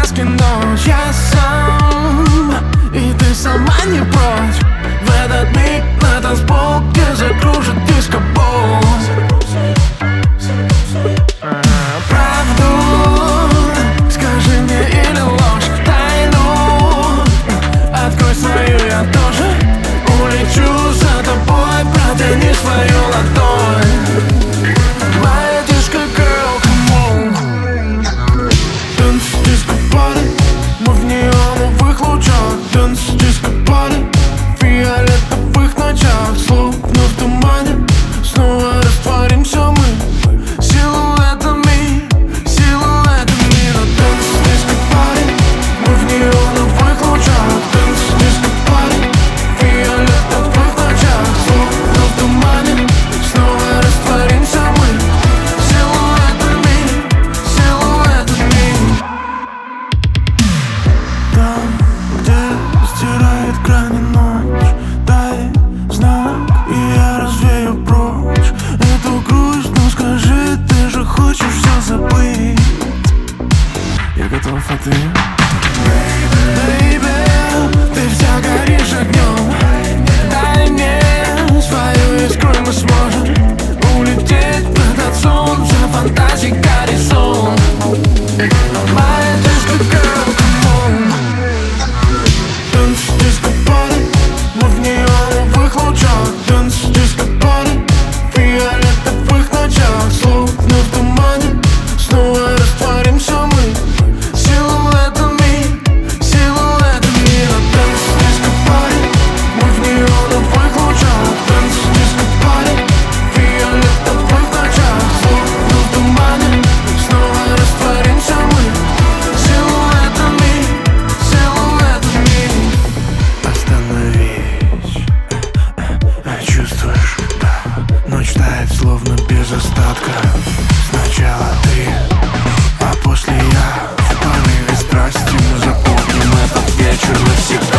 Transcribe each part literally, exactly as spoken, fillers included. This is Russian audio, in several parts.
сказки ночь. Я сам, и ты сама не прочь. В этот миг на танцпол, где закружит диско-бол. Правду скажи мне или ложь, тайну открой свою, я тоже улечу за тобой. Протяни свою ладонь. Моя диско-герл, come on. Dance, диско-пари, мы в неоновых лучах. Dance, диско-пари, в фиолетовых ночах. Словно в тумане снова растворимся мы. Силуэтами, силуэтами на dance, диско-пари, мы в неоновых лучах. Dance, диско-пари, в фиолетовых ночах. Словно в тумане снова растворимся мы. Силуэтами, силуэтами. Там, где стирает грани ночь, дай знак, и я развею прочь эту грусть. Ну скажи, ты же хочешь все забыть. Я готов, а ты? Baby, ты вся горишь огнем. Дай мне свою искру, и мы сможем улететь в этот сон. За фантазий горизонт. Моя диско-герл, come on. Dance, диско-пари, мы в неоновых лучах. Dance, диско-пари, в фиолетовых ночах. Словно в тумане снова растворимся мы. Силуэтами, силуэтами на dance, диско-пари, мы в неоновых лучах. Dance, диско-пари, в фиолетовых ночах. Словно в тумане снова растворимся мы. Силуэтами, силуэтами. Остановись, чувствуешь, да? Ночь тает, словно без остатка. Сначала ты, а после я. В порыве страсти мы запомним этот вечер навсегда.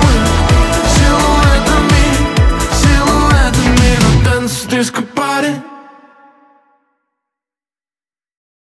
Disco party.